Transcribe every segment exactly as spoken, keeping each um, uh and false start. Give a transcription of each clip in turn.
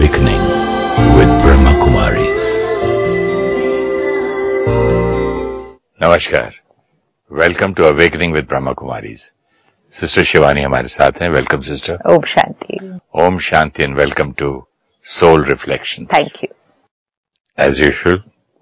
Awakening with Brahma Kumaris. नमस्कार, welcome to awakening with Brahma Kumaris. Sister Shivani हमारे साथ हैं. Welcome sister. ओम शांति. ओम शांति and welcome to soul reflection. Thank you. As usual,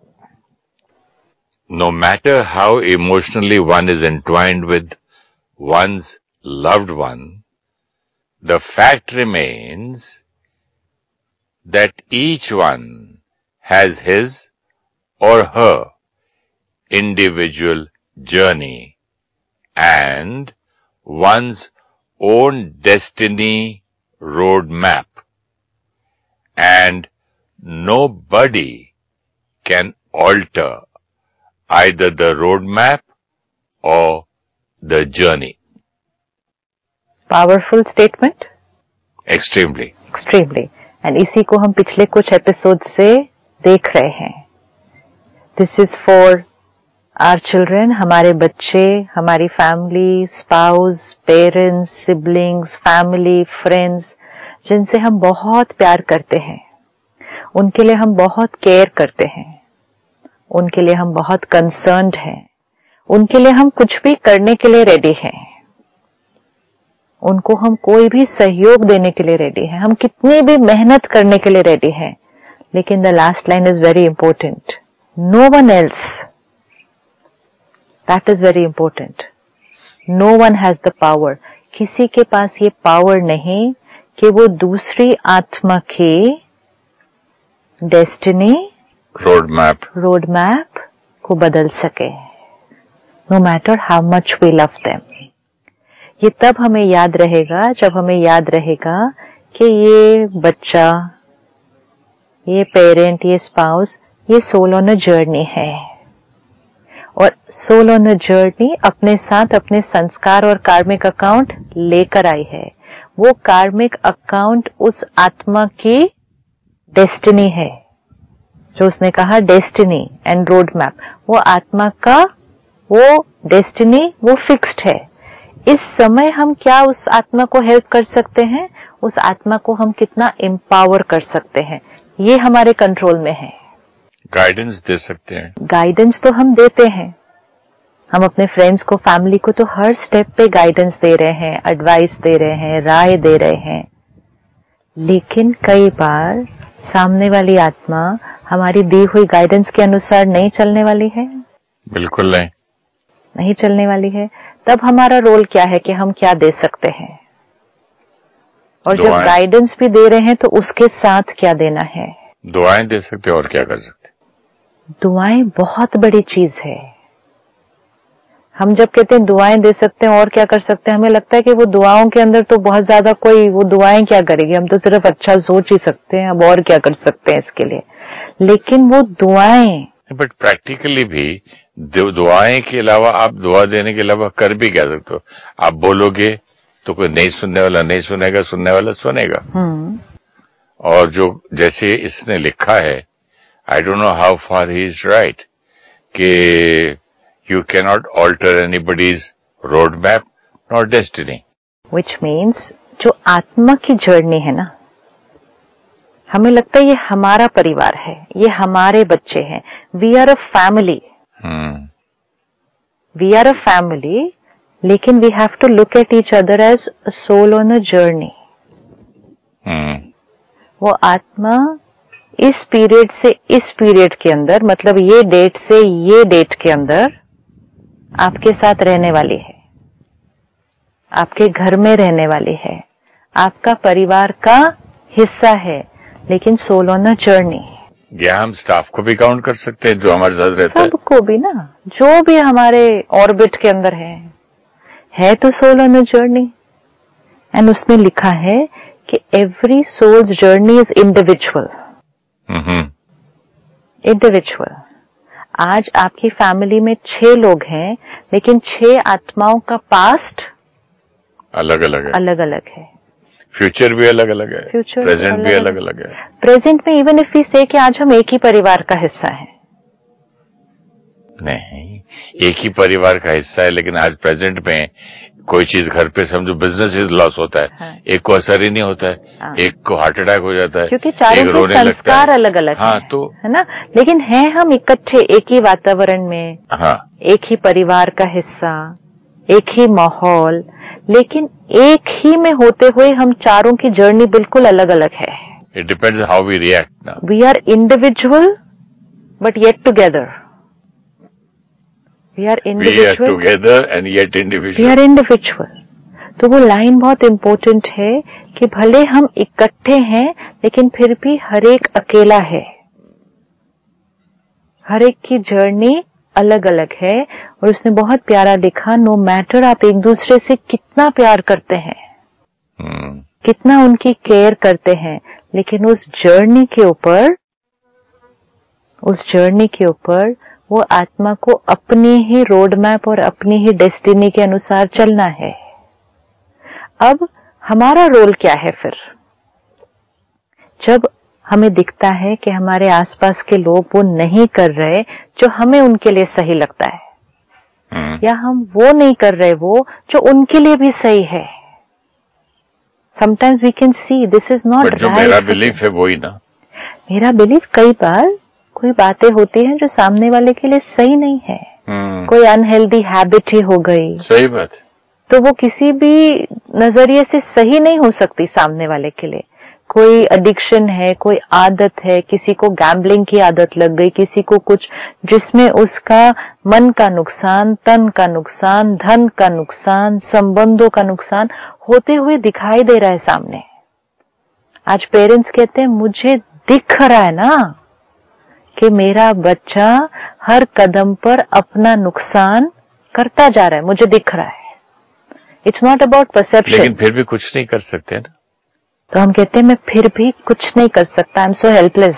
no matter how emotionally one is entwined with one's loved one, the fact remains that each one has his or her individual journey and one's own destiny roadmap, and nobody can alter either the roadmap or the journey. Powerful statement. Extremely. Extremely. And इसी को हम पिछले कुछ episode से देख रहे हैं. This is for our children, हमारे बच्चे, हमारी family, spouse, parents, siblings, family, friends, जिनसे हम बहुत प्यार करते हैं, उनके लिए हम बहुत केयर करते हैं, उनके लिए हम बहुत कंसर्न्ड हैं, उनके लिए हम कुछ भी करने के लिए रेडी हैं, उनको हम कोई भी सहयोग देने के लिए रेडी हैं, हम कितनी भी मेहनत करने के लिए रेडी हैं. लेकिन the last line is very important. No one else. That is very important. No one has the power. किसी के पास ये पावर नहीं कि वो दूसरी आत्मा की destiny road map road map को बदल सके. No matter how much we love them. ये तब हमें याद रहेगा जब हमें याद रहेगा कि ये बच्चा, ये पेरेंट, ये स्पाउस, ये सोल ऑन अ जर्नी है. और सोल ऑन अ जर्नी अपने साथ अपने संस्कार और कार्मिक अकाउंट लेकर आई है. वो कार्मिक अकाउंट उस आत्मा की डेस्टिनी है. जो उसने कहा डेस्टिनी एंड रोड मैप, वो आत्मा का वो डेस्टिनी वो फिक्स्ड है. इस समय हम क्या उस आत्मा को हेल्प कर सकते हैं, उस आत्मा को हम कितना एम्पावर कर सकते हैं, ये हमारे कंट्रोल में है. गाइडेंस दे सकते हैं. गाइडेंस तो हम देते हैं. हम अपने फ्रेंड्स को, फैमिली को तो हर स्टेप पे गाइडेंस दे रहे हैं, एडवाइस दे रहे हैं, राय दे रहे हैं. लेकिन कई बार सामने वाली आत्मा हमारी दी हुई गाइडेंस के अनुसार नहीं चलने वाली है. बिल्कुल नहीं नहीं चलने वाली है. तब हमारा रोल क्या है कि हम क्या दे सकते हैं, और जब गाइडेंस भी दे रहे हैं तो उसके साथ क्या देना है. दुआएं दे सकते हैं. और क्या कर सकते. दुआएं बहुत बड़ी चीज है. हम जब कहते हैं दुआएं दे सकते हैं और क्या कर सकते हैं, हमें लगता है कि वो दुआओं के अंदर तो बहुत ज्यादा कोई, वो दुआएं क्या करेगी, हम तो सिर्फ अच्छा सोच ही सकते हैं, अब और क्या कर सकते हैं इसके लिए. लेकिन वो दुआएं, बट प्रैक्टिकली भी दुआएं के अलावा आप दुआ देने के अलावा कर भी क्या सकते हो. आप बोलोगे तो कोई नहीं सुनने वाला नहीं सुनेगा, सुनने वाला सुनेगा. और जो जैसे इसने लिखा है, I don't know how far he is right, कि you can not alter anybody's road map not destiny. Which means जो आत्मा की जर्नी है ना, हमें लगता है ये हमारा परिवार है, ये हमारे बच्चे हैं. We are a family. We are a family. लेकिन we have to look at each other as a soul on a journey. वो आत्मा इस पीरियड से इस पीरियड के अंदर, मतलब ये डेट से ये डेट के अंदर आपके साथ रहने वाली है, आपके घर में रहने वाली है, आपका परिवार का हिस्सा है, लेकिन सोल ऑन अ जर्नी. या हम स्टाफ को भी काउंट कर सकते हैं जो हमारे साथ रहता है. सबको भी ना, जो भी हमारे ऑर्बिट के अंदर है है तो soul on a journey. And उसने लिखा है कि every soul's journey is individual. Individual. आज आपकी फैमिली में छह लोग हैं, लेकिन छह आत्माओं का पास्ट अलग अलग है. अलग अलग है. फ्यूचर भी अलग अलग है. फ्यूचर प्रेजेंट भी अलग अलग है. प्रेजेंट में इवन इफ वी से कि आज हम एक ही परिवार का हिस्सा हैं. नहीं, एक ही परिवार का हिस्सा है, लेकिन आज प्रेजेंट में कोई चीज घर पे समझो बिजनेस लॉस होता है, हाँ। एक को असर ही नहीं होता है, हाँ। एक को हार्ट अटैक हो जाता है, क्योंकि चारों के संस्कार अलग अलग हाँ, है, तो है ना, लेकिन है हम इकट्ठे एक ही वातावरण में, हाँ। एक ही परिवार का हिस्सा, एक ही माहौल, लेकिन एक ही में होते हुए हम चारों की जर्नी बिल्कुल अलग अलग है. It depends how we react now. We are individual, but yet together. We are individual. We are together and yet individual. We are individual. तो वो लाइन बहुत इम्पोर्टेंट है कि भले हम इकट्ठे हैं लेकिन फिर भी हर एक अकेला है, हर एक की जर्नी अलग अलग है. और उसने बहुत प्यारा लिखा, नो मैटर आप एक दूसरे से कितना प्यार करते हैं, hmm. कितना उनकी केयर करते हैं, लेकिन उस जर्नी के ऊपर उस जर्नी के ऊपर वो आत्मा को अपनी ही रोड मैप और अपनी ही डेस्टिनी के अनुसार चलना है. अब हमारा रोल क्या है फिर, जब हमें दिखता है कि हमारे आसपास के लोग वो नहीं कर रहे जो हमें उनके लिए सही लगता है, hmm. या हम वो नहीं कर रहे वो जो उनके लिए भी सही है. Sometimes we can see this is not right. जो मेरा बिलीफ है वही ना, मेरा बिलीफ कई बार कोई बातें होती हैं जो सामने वाले के लिए सही नहीं है, hmm. कोई अनहेल्दी हैबिट ही हो गई, सही बात, तो वो किसी भी नजरिए से सही नहीं हो सकती सामने वाले के लिए. कोई एडिक्शन है, कोई आदत है, किसी को गैम्बलिंग की आदत लग गई, किसी को कुछ जिसमें उसका मन का नुकसान, तन का नुकसान, धन का नुकसान, संबंधों का नुकसान होते हुए दिखाई दे रहा है सामने. आज पेरेंट्स कहते हैं मुझे दिख रहा है ना कि मेरा बच्चा हर कदम पर अपना नुकसान करता जा रहा है, मुझे दिख रहा है. It's not about perception. लेकिन फिर भी कुछ नहीं कर सकते ना, तो हम कहते हैं मैं फिर भी कुछ नहीं कर सकता, I am so helpless.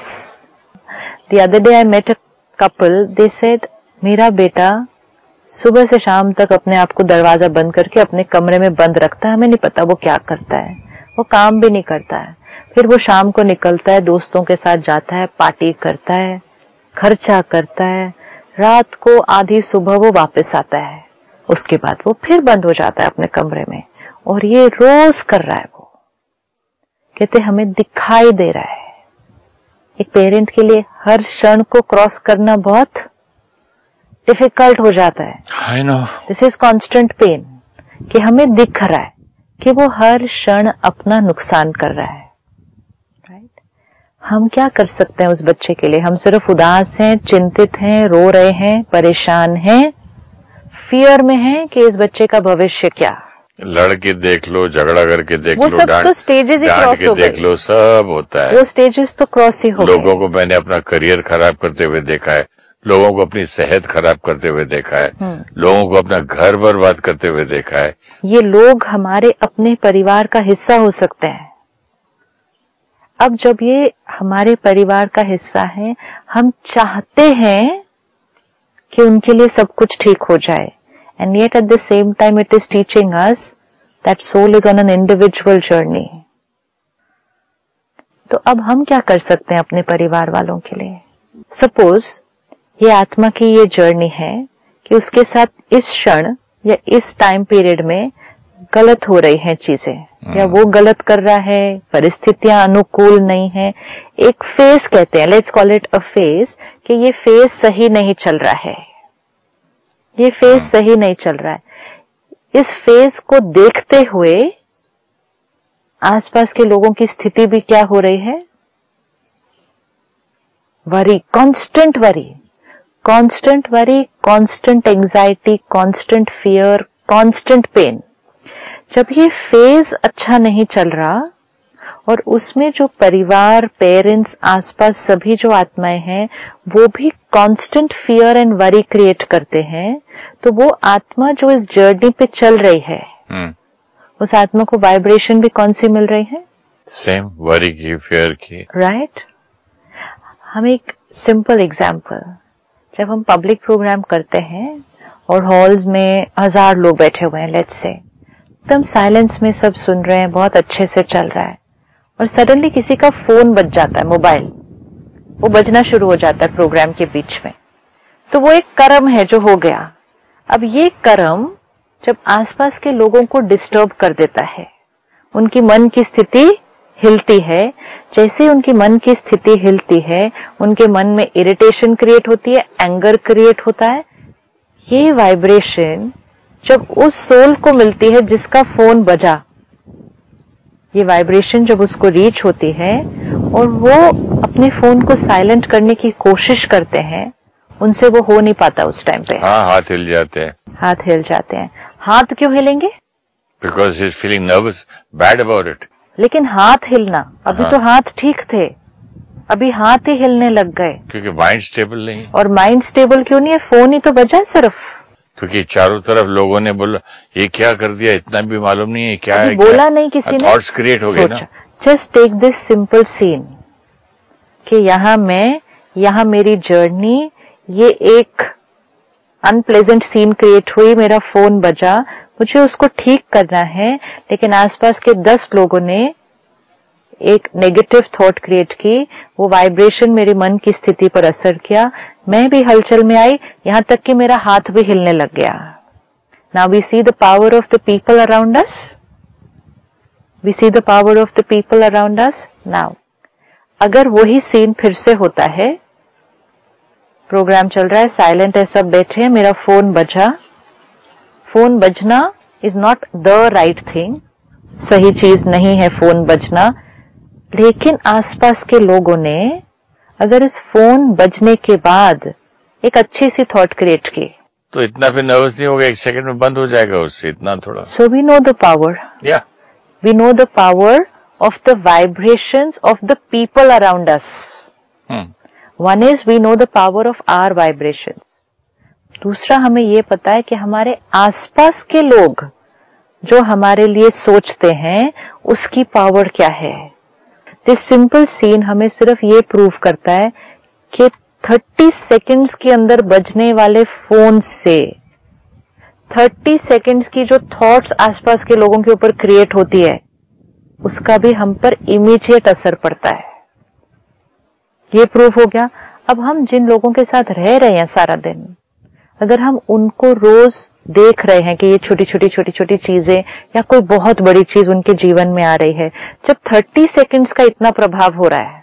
The other day I met a couple, they said मेरा बेटा सुबह से शाम तक अपने आप को दरवाजा बंद करके अपने कमरे में बंद रखता है, हमें नहीं पता वो क्या करता है, वो काम भी नहीं करता है. फिर वो शाम को निकलता है, दोस्तों के साथ जाता है, पार्टी करता है, खर्चा करता है, रात को आधी सुबह वो वापस आता है, उसके बाद वो फिर बंद हो जाता है अपने कमरे में, और ये रोज कर रहा है. वो कहते हमें दिखाई दे रहा है. एक पेरेंट के लिए हर क्षण को क्रॉस करना बहुत डिफिकल्ट हो जाता है. I know. This is constant pain कि हमें दिख रहा है कि वो हर क्षण अपना नुकसान कर रहा है. Right right? हम क्या कर सकते हैं उस बच्चे के लिए? हम सिर्फ उदास हैं, चिंतित हैं, रो रहे हैं, परेशान हैं, फियर में हैं कि इस बच्चे का भविष्य क्या. लड़के देख लो, झगड़ा करके देख वो लो, सब तो स्टेजेस ही क्रॉस हो गए, देख लो, सब होता है. वो स्टेजेस तो क्रॉस ही हो गए. लोगों को मैंने अपना करियर खराब करते हुए देखा है, लोगों को अपनी सेहत खराब करते हुए देखा है, लोगों को अपना घर बर्बाद करते हुए देखा है. ये लोग हमारे अपने परिवार का हिस्सा हो सकते हैं. अब जब ये हमारे परिवार का हिस्सा है, हम चाहते हैं कि उनके लिए सब कुछ ठीक हो जाए, and yet at the same time it is teaching us that soul is on an individual journey. तो अब हम क्या कर सकते हैं अपने परिवार वालों के लिए? सपोज ये आत्मा की ये जर्नी है कि उसके साथ इस क्षण या इस टाइम पीरियड में गलत हो रही हैं चीजें, या वो गलत कर रहा है, परिस्थितियां अनुकूल नहीं है. एक फेज कहते हैं, let's call it a phase, कि ये फेज सही नहीं चल रहा है, ये फेज सही नहीं चल रहा है. इस फेज को देखते हुए आसपास के लोगों की स्थिति भी क्या हो रही है? Worry, constant worry, constant worry, constant anxiety, constant fear, constant pain. जब ये फेज अच्छा नहीं चल रहा और उसमें जो परिवार, पेरेंट्स, आसपास सभी जो आत्माएं हैं वो भी constant fear and worry create करते हैं, तो वो आत्मा जो इस जर्नी पे चल रही है, hmm. उस आत्मा को वाइब्रेशन भी कौन सी मिल रही है? सेम, वरी की, फियर की. राइट. हम एक सिंपल एग्जांपल, जब हम पब्लिक प्रोग्राम करते हैं और हॉल्स में हजार लोग बैठे हुए हैं, लेट्स से, एकदम साइलेंस में सब सुन रहे हैं, बहुत अच्छे से चल रहा है, और सडनली किसी का फोन बज जाता है, मोबाइल वो बजना शुरू हो जाता है प्रोग्राम के बीच में. तो वो एक कर्म है जो हो गया. अब ये कर्म जब आसपास के लोगों को डिस्टर्ब कर देता है, उनकी मन की स्थिति हिलती है, जैसे उनकी मन की स्थिति हिलती है, उनके मन में इरिटेशन क्रिएट होती है, एंगर क्रिएट होता है। ये वाइब्रेशन जब उस सोल को मिलती है जिसका फोन बजा, ये वाइब्रेशन जब उसको रीच होती है और वो अपने फोन को साइलेंट करने की कोशिश करते हैं, उनसे वो हो नहीं पाता उस टाइम पे। हाँ, हाथ हिल जाते हैं। हाथ हिल जाते हैं। हाथ क्यों हिलेंगे? Because he is feeling nervous, bad about it. लेकिन हाथ हिलना, अभी हाँ। तो हाथ ठीक थे, अभी हाथ ही हिलने लग गए क्योंकि माइंड स्टेबल नहीं। और माइंड स्टेबल क्यों नहीं है? फोन ही तो बजा सिर्फ। क्योंकि चारों तरफ लोगों ने बोला ये क्या कर दिया, इतना भी मालूम नहीं है क्या है, बोला क्या? नहीं किसी ने, थॉट्स क्रिएट हो गए ना। Just take this simple scene कि यहाँ मैं, यहाँ मेरी जर्नी, ये एक अनप्लेजेंट सीन क्रिएट हुई, मेरा फोन बजा, मुझे उसको ठीक करना है, लेकिन आसपास के दस लोगों ने एक नेगेटिव थॉट क्रिएट की, वो वाइब्रेशन मेरे मन की स्थिति पर असर किया, मैं भी हलचल में आई, यहां तक कि मेरा हाथ भी हिलने लग गया। Now we see the power of the people around us, we see the power of the people around us. Now अगर वही सीन फिर से होता है, प्रोग्राम चल रहा है, साइलेंट है, सब बैठे हैं, मेरा फोन बजा, फोन बजना is not the right thing, सही चीज नहीं है फोन बजना, लेकिन आसपास के लोगों ने अगर इस फोन बजने के बाद एक अच्छी सी थॉट क्रिएट की तो इतना फिर नर्वस नहीं होगा, एक सेकंड में बंद हो जाएगा उससे, इतना थोड़ा। So we know the power, या we know the power of the vibrations of the people around us. One is we know the power of our vibrations, दूसरा हमें ये पता है कि हमारे आसपास के लोग जो हमारे लिए सोचते हैं उसकी पावर क्या है। दिस सिंपल सीन हमें सिर्फ ये प्रूव करता है कि तीस सेकंड्स के अंदर बजने वाले फोन से तीस सेकंड्स की जो थॉट्स आसपास के लोगों के ऊपर क्रिएट होती है, उसका भी हम पर इमीडिएट असर पड़ता है। ये प्रूफ हो गया। अब हम जिन लोगों के साथ रह रहे हैं सारा दिन, अगर हम उनको रोज देख रहे हैं कि ये छोटी छोटी छोटी छोटी चीजें या कोई बहुत बड़ी चीज उनके जीवन में आ रही है, जब तीस सेकंड्स का इतना प्रभाव हो रहा है,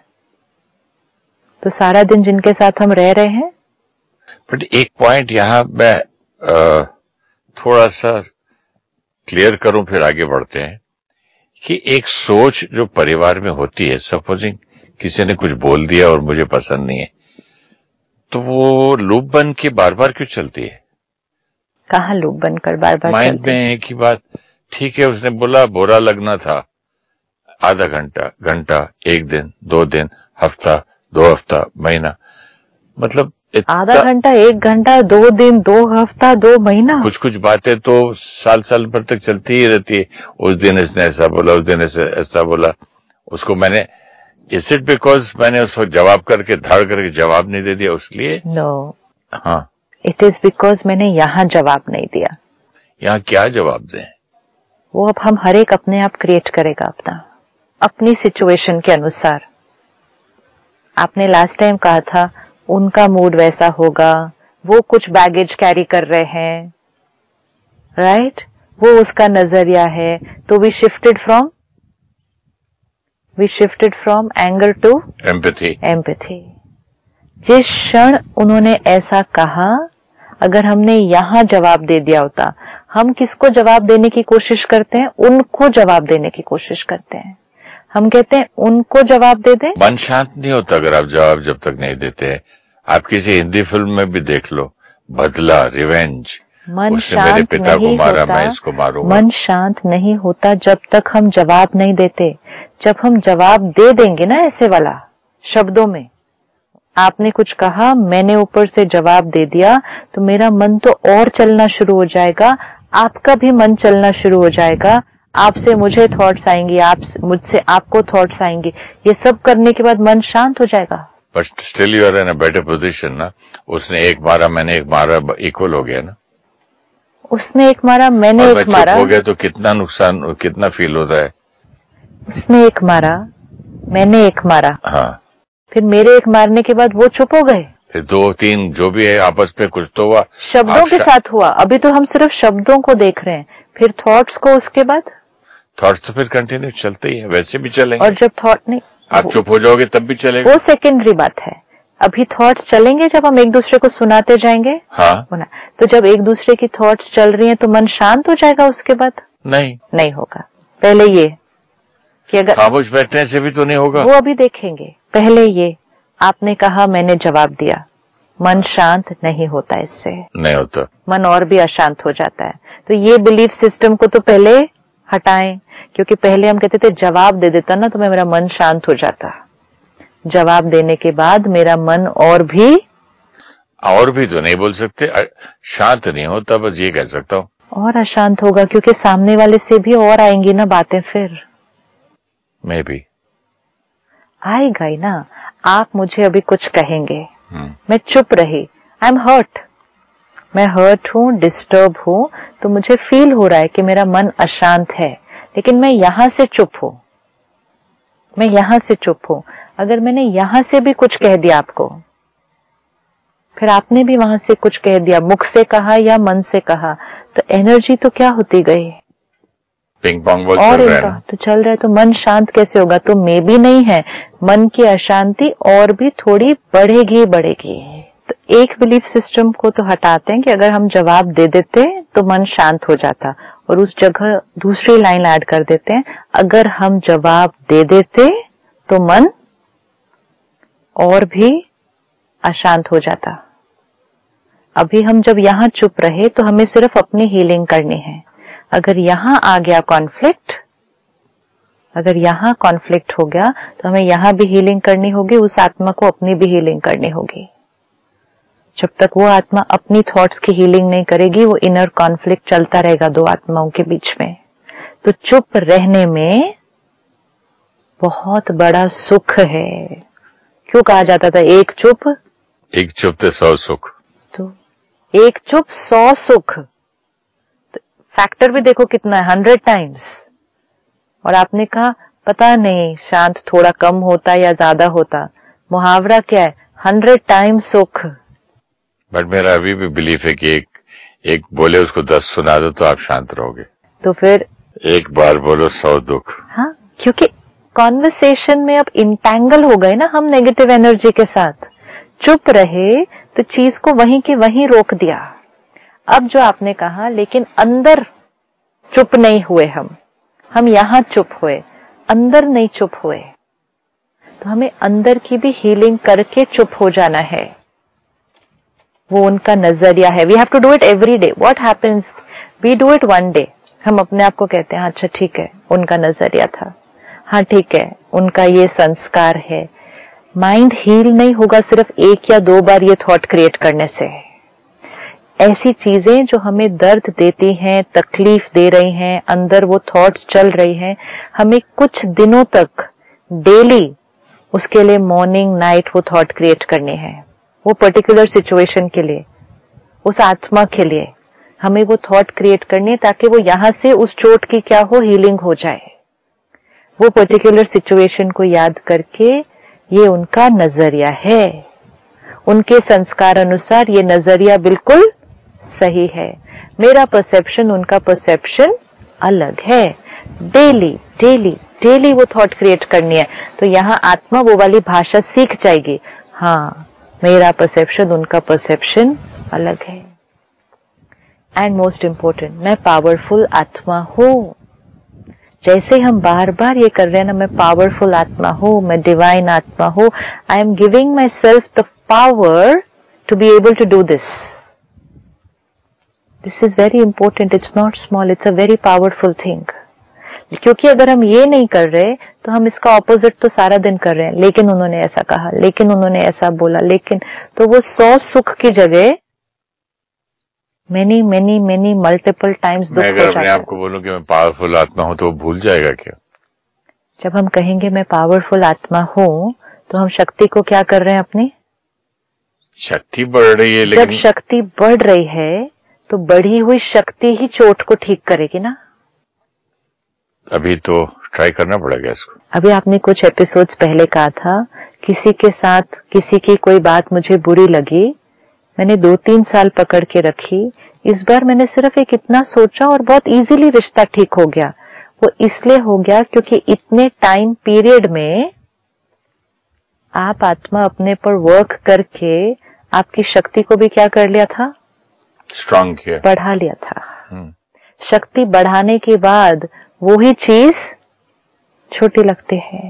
तो सारा दिन जिनके साथ हम रह रहे हैं। बट एक पॉइंट यहां मैं आ, थोड़ा सा क्लियर करूं, फिर आगे बढ़ते हैं कि एक सोच जो परिवार में होती है, सपोजिंग किसी ने कुछ बोल दिया और मुझे पसंद नहीं है, तो वो लूप बन के बार बार क्यों चलती है? कहाँ लूप बनकर बार बार माइंड में एक ही बात, ठीक है उसने बोला, बुरा लगना था, आधा घंटा, घंटा, एक दिन, दो दिन, हफ्ता, दो हफ्ता, महीना, मतलब आधा घंटा, एक घंटा, दो दिन, दो हफ्ता, दो महीना, कुछ कुछ बातें तो साल साल भर तक चलती ही रहती है। उस दिन इसने ऐसा बोला, उस दिन ऐसा ऐसा बोला, उसको मैंने, इज इट बिकॉज मैंने उस वक्त जवाब करके धाड़ करके जवाब नहीं दे दिया उसलिए? नो, हाँ, इट इज बिकॉज मैंने यहाँ जवाब नहीं दिया। यहाँ क्या जवाब दें? वो अब हम हर एक अपने आप क्रिएट करेगा अपना, अपनी सिचुएशन के अनुसार। आपने लास्ट टाइम कहा था उनका मूड वैसा होगा, वो कुछ बैगेज कैरी कर रहे हैं, राइट right? वो उसका नजरिया है, तो we shifted from we shifted from anger to empathy. Empathy. जिस क्षण उन्होंने ऐसा कहा, अगर हमने यहां जवाब दे दिया होता, हम किसको जवाब देने की कोशिश करते हैं? उनको जवाब देने की कोशिश करते हैं। हम कहते हैं उनको जवाब दे दें। मन शांत नहीं होता अगर आप जवाब जब तक नहीं देते हैं। आप किसी हिंदी फिल्म में भी देख लो, बदला, रिवेंज, मन उसने मेरे पिता को मारा, मैं इसको मारूंगा। मन शांत नहीं होता जब तक हम जवाब नहीं देते। जब हम जवाब दे देंगे ना, ऐसे वाला शब्दों में, आपने कुछ कहा, मैंने ऊपर से जवाब दे दिया, तो मेरा मन तो और चलना शुरू हो जाएगा, आपका भी मन चलना शुरू हो जाएगा, आपसे मुझे थॉट्स आएंगी, आप मुझसे आपको थॉट्स आएंगी, ये सब करने के बाद मन शांत हो जाएगा। But still you are in a better position ना। उसने एक मारा, मैंने एक मारा, इक्वल हो गया ना। उसने एक मारा, मैंने एक मारा, हो गया तो कितना नुकसान, कितना फील होता है। उसने एक मारा, मैंने एक मारा, हाँ, फिर मेरे एक मारने के बाद वो चुप हो गए। फिर दो तीन जो भी है आपस में कुछ तो हुआ, शब्दों के साथ हुआ। अभी तो हम सिर्फ शब्दों को देख रहे हैं, फिर थॉट्स को, उसके बाद थॉट्स तो फिर कंटिन्यू चलते ही है, वैसे भी चलेंगे। और जब थॉट नहीं, आप चुप हो जाओगे तब भी चलेगा, वो सेकेंडरी बात है। अभी थॉट्स चलेंगे जब हम एक दूसरे को सुनाते जाएंगे। हाँ, तो जब एक दूसरे की थॉट्स चल रही हैं तो मन शांत हो जाएगा, उसके बाद नहीं नहीं होगा। पहले ये कि अगर खामोश बैठने से भी तो नहीं होगा, वो अभी देखेंगे। पहले ये आपने कहा, मैंने जवाब दिया, मन शांत नहीं होता, इससे नहीं होता, मन और भी अशांत हो जाता है। तो ये बिलीफ सिस्टम को तो पहले हटाएं, क्योंकि पहले हम कहते थे जवाब दे देता ना तो मैं मेरा मन शांत हो जाता। जवाब देने के बाद मेरा मन और भी और भी तो नहीं बोल सकते, शांत नहीं होता, बस ये कह सकता हूँ, और अशांत होगा, क्योंकि सामने वाले से भी और आएंगी ना बातें, फिर मे बी आएगा ही ना। आप मुझे अभी कुछ कहेंगे, hmm. मैं चुप रही, आई एम हर्ट, मैं हर्ट हूं, डिस्टर्ब हूं, तो मुझे फील हो रहा है कि मेरा मन अशांत है, लेकिन मैं यहां से चुप हूं, मैं यहां से चुप हूं। अगर मैंने यहां से भी कुछ कह दिया आपको, फिर आपने भी वहां से कुछ कह दिया, मुख से कहा या मन से कहा, तो एनर्जी तो क्या होती गई, पिंग पोंग बॉल और चल रहा है, तो चल रहा है, तो मन शांत कैसे होगा। तो मे भी नहीं है, मन की अशांति और भी थोड़ी बढ़ेगी बढ़ेगी। तो एक बिलीफ सिस्टम को तो हटाते हैं कि अगर हम जवाब दे देते तो मन शांत हो जाता, और उस जगह दूसरी लाइन ऐड कर देते हैं, अगर हम जवाब दे देते तो मन और भी अशांत हो जाता। अभी हम जब यहाँ चुप रहे तो हमें सिर्फ अपनी हीलिंग करनी है। अगर यहाँ आ गया कॉन्फ्लिक्ट, अगर यहाँ कॉन्फ्लिक्ट हो गया तो हमें यहाँ भी हीलिंग करनी होगी, उस आत्मा को अपनी भी हीलिंग करनी होगी। जब तक वो आत्मा अपनी थॉट्स की हीलिंग नहीं करेगी, वो इनर कॉन्फ्लिक्ट चलता रहेगा दो आत्माओं के बीच में। तो चुप रहने में बहुत बड़ा सुख है। क्यों कहा जाता था एक चुप एक चुप तो सौ सुख, तो एक चुप सौ सुख, तो फैक्टर भी देखो कितना है, हंड्रेड टाइम्स। और आपने कहा पता नहीं शांत थोड़ा कम होता या ज्यादा होता, मुहावरा क्या है, हंड्रेड टाइम्स सुख। बट मेरा अभी भी बिलीफ है कि एक एक बोले उसको दस सुना दो तो आप शांत रहोगे, तो फिर एक बार बोलो सौ दुख। हाँ, क्योंकि कॉन्वर्सेशन में अब इंटैंगल हो गए ना हम नेगेटिव एनर्जी के साथ। चुप रहे तो चीज को वहीं के वहीं रोक दिया। अब जो आपने कहा, लेकिन अंदर चुप नहीं हुए, हम हम यहां चुप हुए, अंदर नहीं चुप हुए, तो हमें अंदर की भी हीलिंग करके चुप हो जाना है। वो उनका नजरिया है। We have to do it every day. What happens, we do it one day, हम अपने आप को कहते हैं अच्छा ठीक है उनका नजरिया था, हाँ ठीक है उनका ये संस्कार है। माइंड हील नहीं होगा सिर्फ एक या दो बार ये थॉट क्रिएट करने से। ऐसी चीजें जो हमें दर्द देती हैं, तकलीफ दे रही हैं, अंदर वो थॉट्स चल रही हैं, हमें कुछ दिनों तक डेली उसके लिए मॉर्निंग नाइट वो थॉट क्रिएट करनी है। वो पर्टिकुलर सिचुएशन के लिए, उस आत्मा के लिए हमें वो थॉट क्रिएट करनी है, ताकि वो यहां से उस चोट की क्या हो, हीलिंग हो जाए। वो पर्टिकुलर सिचुएशन को याद करके ये उनका नजरिया है, उनके संस्कार अनुसार ये नजरिया बिल्कुल सही है, मेरा परसेप्शन उनका परसेप्शन अलग है। डेली डेली डेली वो थॉट क्रिएट करनी है, तो यहाँ आत्मा वो वाली भाषा सीख जाएगी, हाँ मेरा परसेप्शन उनका परसेप्शन अलग है। एंड मोस्ट इम्पोर्टेंट, मैं पावरफुल आत्मा हूँ। जैसे हम बार बार ये कर रहे हैं ना, मैं पावरफुल आत्मा हूँ, मैं डिवाइन आत्मा हूँ, I am giving myself the power to be able to do this. This is very important, it's not small, it's a very powerful thing. क्योंकि अगर हम ये नहीं कर रहे तो हम इसका ऑपोजिट तो सारा दिन कर रहे हैं, लेकिन उन्होंने ऐसा कहा, लेकिन उन्होंने ऐसा बोला, लेकिन, तो वो सौ सुख की जगह many many many multiple times दुख हो जाता है। मैं अगर अपने आप को बोलूं कि मैं पावरफुल आत्मा हूं तो वो भूल जाएगा क्या? जब हम कहेंगे मैं पावरफुल आत्मा हूं तो हम शक्ति को क्या कर रहे हैं, अपनी शक्ति बढ़ रही है, लेकिन जब शक्ति बढ़ रही है तो बढ़ी हुई शक्ति ही चोट को ठीक करेगी ना। अभी तो ट्राई करना पड़ेगा इसको। अभी आपने कुछ एपिसोड्स पहले कहा था किसी के साथ किसी की कोई बात मुझे बुरी लगी, मैंने दो तीन साल पकड़ के रखी। इस बार मैंने सिर्फ एक इतना सोचा और बहुत इजीली रिश्ता ठीक हो गया। वो इसलिए हो गया क्योंकि इतने टाइम पीरियड में आप आत्मा अपने पर वर्क करके आपकी शक्ति को भी क्या कर लिया था, स्ट्रांग किया, बढ़ा लिया था। hmm. शक्ति बढ़ाने के बाद वो ही चीज छोटी लगती है,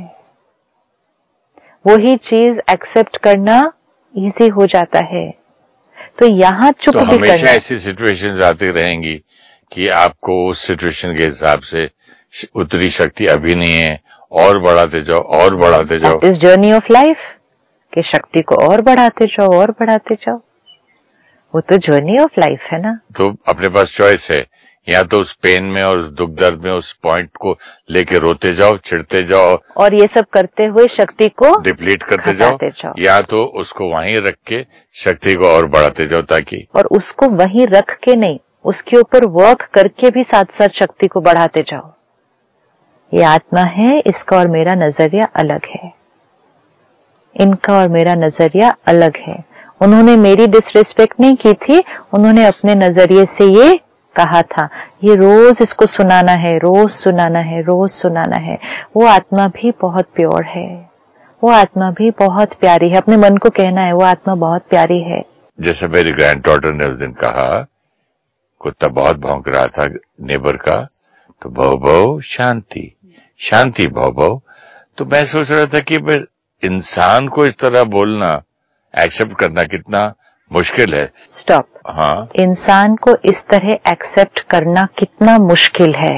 वही चीज एक्सेप्ट करना इजी हो जाता है। तो यहाँ चुप तो भी करना। हमेशा ऐसी सिचुएशंस आती रहेंगी कि आपको उस सिचुएशन के हिसाब से उतनी शक्ति अभी नहीं है, और बढ़ाते जाओ और बढ़ाते जाओ। That is journey of life, कि शक्ति को और बढ़ाते जाओ और बढ़ाते जाओ, वो तो जर्नी ऑफ लाइफ है ना। तो अपने पास चॉइस है, या तो उस पेन में और उस दुख दर्द में उस पॉइंट को लेके रोते जाओ, चिढ़ते जाओ और ये सब करते हुए शक्ति को डिप्लीट करते जाओ, जाओ, या तो उसको वहीं रख के शक्ति को और बढ़ाते जाओ ताकि, और उसको वहीं रख के नहीं, उसके ऊपर वर्क करके भी साथ साथ शक्ति को बढ़ाते जाओ। ये आत्मा है, इसका और मेरा नजरिया अलग है, इनका और मेरा नजरिया अलग है। उन्होंने मेरी डिसरिस्पेक्ट नहीं की थी, उन्होंने अपने नजरिए से ये कहा था, ये रोज इसको सुनाना है, रोज सुनाना है, रोज सुनाना है। वो आत्मा भी बहुत प्योर है, वो आत्मा भी बहुत प्यारी है, अपने मन को कहना है वो आत्मा बहुत प्यारी है। जैसे मेरी ग्रैंड डॉटर ने उस दिन कहा, कुत्ता बहुत भौंक रहा था नेबर का, तो भौ भौ शांति शांति भौ भौ। तो मैं सोच रहा था कि इंसान को इस तरह बोलना, एक्सेप्ट करना कितना मुश्किल है। स्टॉप। हाँ, इंसान को इस तरह एक्सेप्ट करना कितना मुश्किल है,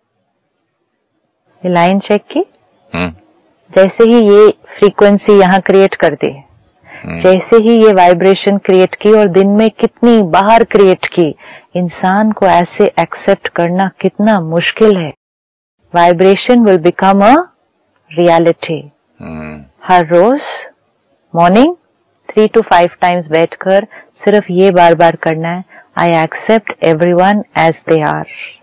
ये लाइन चेक की। हुँ? जैसे ही ये फ्रीक्वेंसी यहाँ क्रिएट कर दी, जैसे ही ये वाइब्रेशन क्रिएट की और दिन में कितनी बाहर क्रिएट की, इंसान को ऐसे एक्सेप्ट करना कितना मुश्किल है। Vibration will become a reality. हर रोज morning three two five times बैठकर सिर्फ ये बार बार करना है, I accept everyone as they are.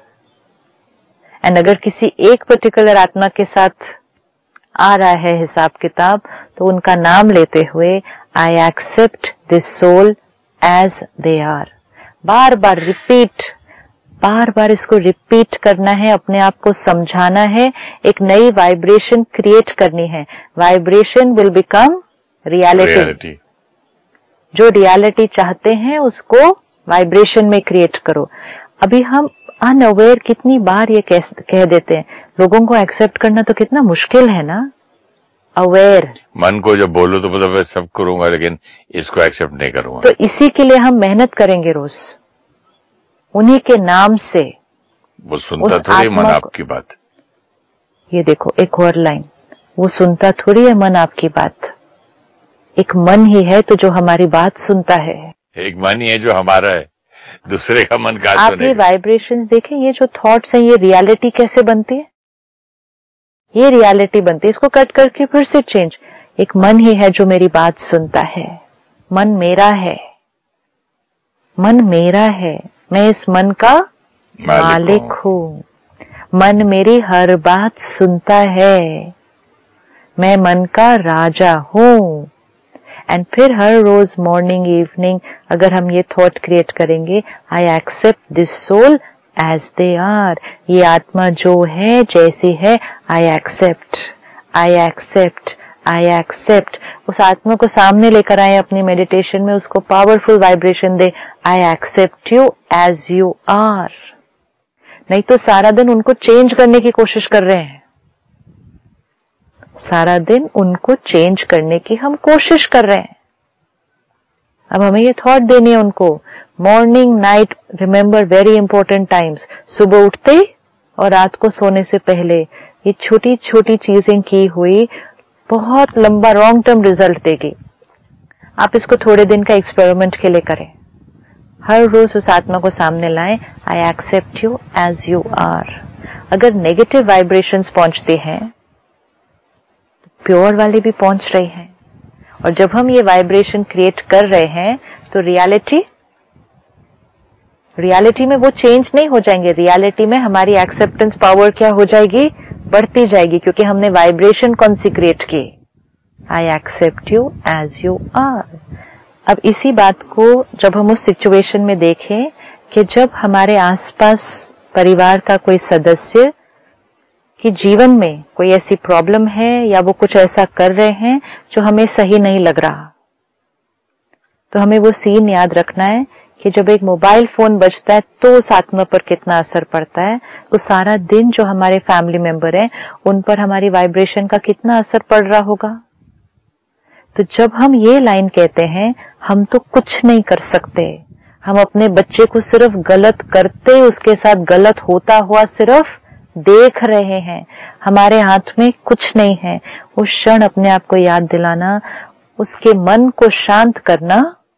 And अगर किसी एक पर्टिकुलर आत्मा के साथ आ रहा है हिसाब किताब, तो उनका नाम लेते हुए I accept this soul as they are. बार बार रिपीट, बार बार इसको रिपीट करना है, अपने आप को समझाना है, एक नई वाइब्रेशन क्रिएट करनी है। Vibration will become reality. जो रियलिटी चाहते हैं उसको वाइब्रेशन में क्रिएट करो। अभी हम अनअवेयर कितनी बार ये कह, कह देते हैं, लोगों को एक्सेप्ट करना तो कितना मुश्किल है ना। अवेयर मन को जब बोलो तो मतलब मैं सब करूंगा लेकिन इसको एक्सेप्ट नहीं करूंगा। तो इसी के लिए हम मेहनत करेंगे रोज, उन्हीं के नाम से। वो सुनता थोड़ी मन आपकी बात। ये देखो एक और लाइन, वो सुनता थोड़ी है मन आपकी बात। एक मन ही है तो जो हमारी बात सुनता है, एक मन ही है जो हमारा है, दूसरे का मन का आप ये वाइब्रेशंस देखें, ये जो थॉट्स हैं ये रियलिटी कैसे बनती है, ये रियलिटी बनती है। इसको कट करके फिर से चेंज, एक मन ही है जो मेरी बात सुनता है। मन मेरा है, मन मेरा है, मैं इस मन का मालिक हूँ। मन मेरी हर बात सुनता है, मैं मन का राजा हूँ। एंड फिर हर रोज मॉर्निंग इवनिंग अगर हम ये थॉट क्रिएट करेंगे, I accept this soul as they are. ये आत्मा जो है जैसी है, I accept, I accept, I accept. उस आत्मा को सामने लेकर आए अपनी मेडिटेशन में, उसको पावरफुल वाइब्रेशन दे, I accept you as you are. नहीं तो सारा दिन उनको चेंज करने की कोशिश कर रहे हैं, सारा दिन उनको चेंज करने की हम कोशिश कर रहे हैं। अब हमें ये थॉट देनी है उनको, morning night remember very important times, सुबह उठते और रात को सोने से पहले ये छोटी छोटी चीजें की हुई बहुत लंबा लॉन्ग टर्म रिजल्ट देगी। आप इसको थोड़े दिन का एक्सपेरिमेंट के लिए करें, हर रोज उस आत्मा को सामने लाएं, I accept you as you are. अगर नेगेटिव वाइब्रेशंस पहुंचते हैं, प्योर वाले भी पहुंच रहे हैं, और जब हम ये वाइब्रेशन क्रिएट कर रहे हैं तो रियलिटी रियलिटी में वो चेंज नहीं हो जाएंगे। रियलिटी में हमारी एक्सेप्टेंस पावर क्या हो जाएगी, बढ़ती जाएगी, क्योंकि हमने वाइब्रेशन कौन सी क्रिएट की, I accept you as you are. अब इसी बात को जब हम उस सिचुएशन में देखें कि जब हमारे आसपास परिवार का कोई सदस्य कि जीवन में कोई ऐसी प्रॉब्लम है या वो कुछ ऐसा कर रहे हैं जो हमें सही नहीं लग रहा, तो हमें वो सीन याद रखना है कि जब एक मोबाइल फोन बजता है तो उस आत्मा पर कितना असर पड़ता है, तो सारा दिन जो हमारे फैमिली मेंबर हैं उन पर हमारी वाइब्रेशन का कितना असर पड़ रहा होगा। तो जब हम ये लाइन कहते हैं हम तो कुछ नहीं कर सकते, हम अपने बच्चे को सिर्फ गलत करते उसके साथ गलत होता हुआ सिर्फ देख रहे हैं, हमारे हाथ में कुछ नहीं है, उस क्षण अपने आप को याद दिलाना, उसके मन को शांत करना,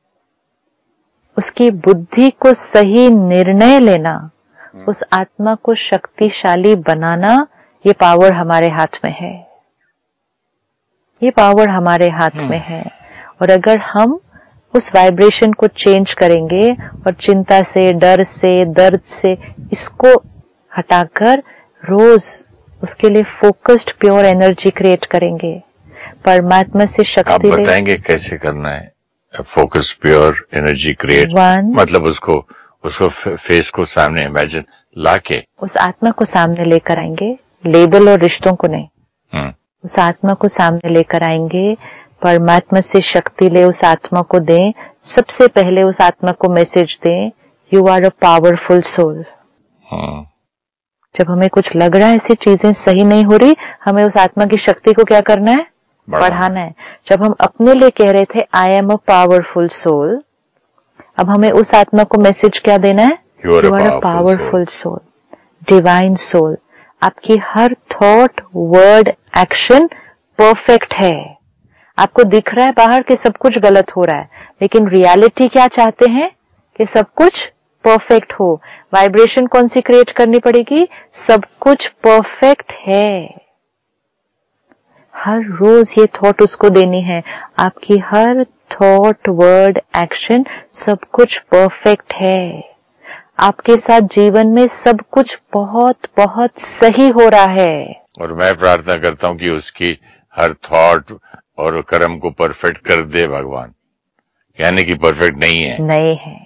उसकी बुद्धि को सही निर्णय लेना, उस आत्मा को शक्तिशाली बनाना, ये पावर हमारे हाथ में है, ये पावर हमारे हाथ में है। और अगर हम उस वाइब्रेशन को चेंज करेंगे और चिंता से, डर से, दर्द से इसको हटाकर रोज उसके लिए फोकस्ड प्योर एनर्जी क्रिएट करेंगे, परमात्मा से शक्ति। आप बताएंगे कैसे करना है फोकस प्योर एनर्जी क्रिएट? मतलब उसको उसको फेस को सामने इमेजिन लाके उस आत्मा को सामने लेकर आएंगे, लेबल और रिश्तों को नहीं, हुँ. उस आत्मा को सामने लेकर आएंगे, परमात्मा से शक्ति ले उस आत्मा को दें। सबसे पहले उस आत्मा को मैसेज दें, you are a powerful soul. जब हमें कुछ लग रहा है ऐसी चीजें सही नहीं हो रही, हमें उस आत्मा की शक्ति को क्या करना है? बढ़ाना है। जब हम अपने लिए कह रहे थे I am a powerful soul, अब हमें उस आत्मा को मैसेज क्या देना है? You are a powerful soul, divine soul. आपकी हर थॉट, वर्ड, एक्शन परफेक्ट है। आपको दिख रहा है बाहर कि सब कुछ गलत हो रहा है, लेकिन रियलिटी क्या चाहते हैं कि सब कुछ परफेक्ट हो। वाइब्रेशन कौन सी क्रिएट करनी पड़ेगी? सब कुछ परफेक्ट है। हर रोज ये थॉट उसको देनी है, आपकी हर थॉट, वर्ड, एक्शन सब कुछ परफेक्ट है। आपके साथ जीवन में सब कुछ बहुत बहुत सही हो रहा है। और मैं प्रार्थना करता हूँ कि उसकी हर थॉट और कर्म को परफेक्ट कर दे भगवान, यानी कि परफेक्ट नहीं है। नहीं है।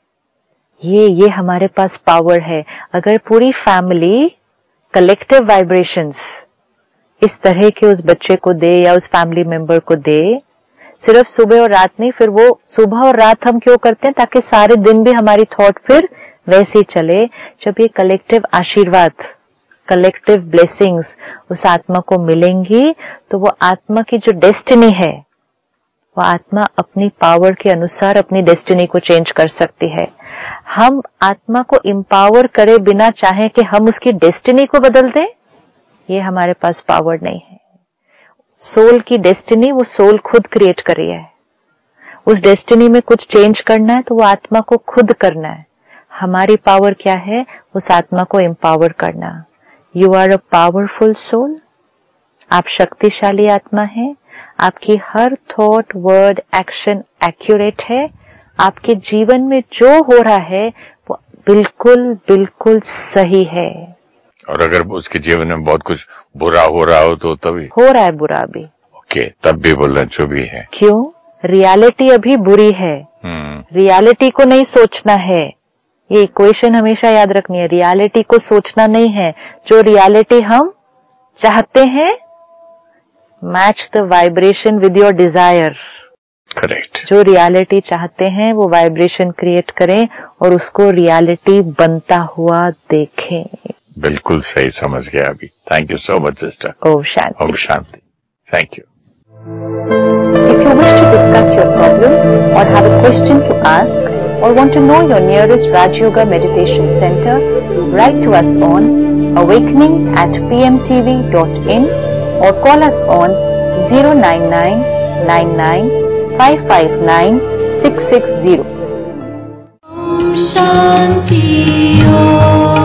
ये ये हमारे पास पावर है। अगर पूरी फैमिली कलेक्टिव वाइब्रेशंस इस तरह के उस बच्चे को दे या उस फैमिली मेंबर को दे, सिर्फ सुबह और रात नहीं, फिर वो सुबह और रात हम क्यों करते हैं? ताकि सारे दिन भी हमारी थॉट फिर वैसे ही चले। जब ये कलेक्टिव आशीर्वाद, कलेक्टिव ब्लेसिंग्स उस आत्मा को मिलेंगी, तो वो आत्मा की जो डेस्टिनी है, वो आत्मा अपनी पावर के अनुसार अपनी डेस्टिनी को चेंज कर सकती है। हम आत्मा को एम्पावर करे बिना चाहें कि हम उसकी डेस्टिनी को बदल दें, ये हमारे पास पावर नहीं है। सोल की डेस्टिनी वो सोल खुद क्रिएट कर रही है। उस डेस्टिनी में कुछ चेंज करना है तो वो आत्मा को खुद करना है। हमारी पावर क्या है? उस आत्मा को एम्पावर करना। You are a powerful soul, आप शक्तिशाली आत्मा हैं। आपकी हर थॉट, वर्ड, एक्शन एक्यूरेट है। आपके जीवन में जो हो रहा है वो बिल्कुल बिल्कुल सही है। और अगर उसके जीवन में बहुत कुछ बुरा हो रहा हो तो तभी हो रहा है बुरा भी, ओके, तब भी बोलना जो भी है। क्यों? रियलिटी अभी बुरी है। रियलिटी को नहीं सोचना है। ये इक्वेशन हमेशा याद रखनी है। रियलिटी को सोचना नहीं है। जो रियलिटी हम चाहते हैं, match the vibration with your desire. Correct. जो रियलिटी चाहते हैं वो वाइब्रेशन क्रिएट करें और उसको रियलिटी बनता हुआ देखें। बिल्कुल सही समझ गया अभी। Thank you so much sister. ओम शांति। ओम शांति। Thank you. If you wish to discuss your problem or have a question to ask or want to know your nearest Raj Yoga Meditation Center, write to us on awakening at p m t v dot in or call us on zero nine nine nine nine five five nine six six zero. Om Shanti Om.